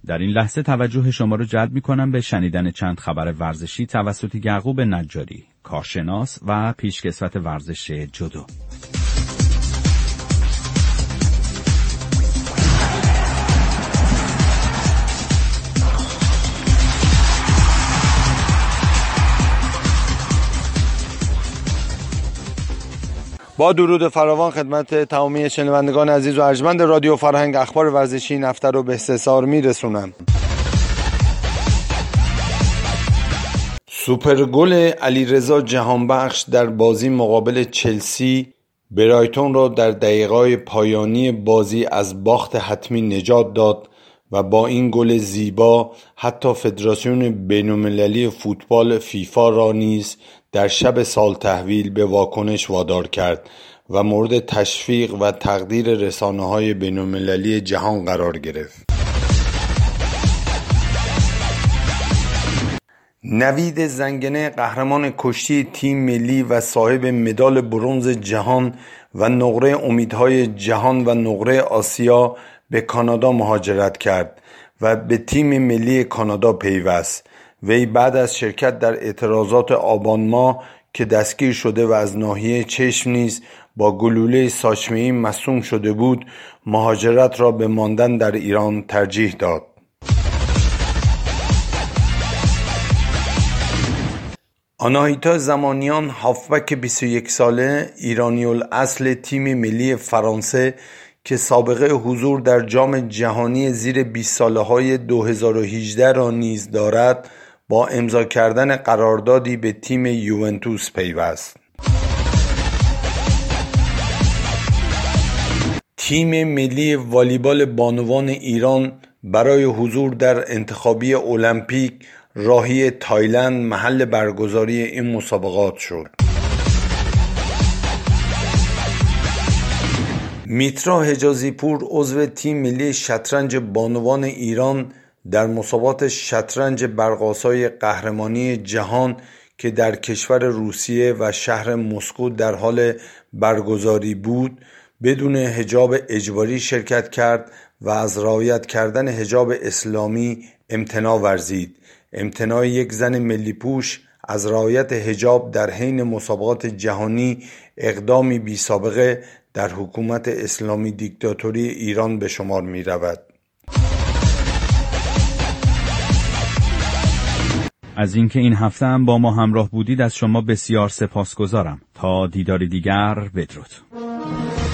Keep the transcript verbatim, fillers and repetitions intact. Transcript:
در این لحظه توجه شما رو جلب می‌کنم به شنیدن چند خبر ورزشی توسط یعقوب نجاری، کارشناس و پیشکسوت ورزش جودو. با درود فراوان خدمت تمامی شنوندگان عزیز و ارجمند رادیو فرهنگ، اخبار ورزشی این هفته رو به استحضار میرسونم. سوپر گل علیرضا جهانبخش در بازی مقابل چلسی برایتون را در دقیقه‌های پایانی بازی از باخت حتمی نجات داد و با این گل زیبا حتی فدراسیون بین‌المللی فوتبال فیفا را نیز در شب سال تحویل به واکنش وادار کرد و مورد تشویق و تقدیر رسانه‌های بین‌المللی جهان قرار گرفت. نوید زنگنه، قهرمان کشتی تیم ملی و صاحب مدال برنز جهان و نقره امیدهای جهان و نقره آسیا، به کانادا مهاجرت کرد و به تیم ملی کانادا پیوست. وی بعد از شرکت در اعتراضات آبان ماه که دستگیر شده و از ناحیه چشم نیز با گلوله ساچمه‌ای مصدوم شده بود، مهاجرت را به ماندن در ایران ترجیح داد. آناهیتا زمانیان، هافبک بیست و یک ساله ایرانی الاصل تیم ملی فرانسه که سابقه حضور در جام جهانی زیر بیست ساله های دو هزار و هجده را نیز دارد، با امضا کردن قراردادی به تیم یوونتوس پیوست. تیم ملی والیبال بانوان ایران برای حضور در انتخابی المپیک راهی تایلند محل برگزاری این مسابقات شد. میترا حجازی پور، عضو تیم ملی شطرنج بانوان ایران در مسابقات شطرنج برق‌آسای قهرمانی جهان که در کشور روسیه و شهر مسکو در حال برگزاری بود، بدون حجاب اجباری شرکت کرد و از رعایت کردن حجاب اسلامی امتناع ورزید. امتناع یک زن ملی پوش از رعایت حجاب در حین مسابقات جهانی اقدامی بی سابقه در حکومت اسلامی دیکتاتوری ایران به شمار می رود. از اینکه این هفته هم با ما همراه بودید از شما بسیار سپاسگزارم. تا دیدار دیگر، بدرود.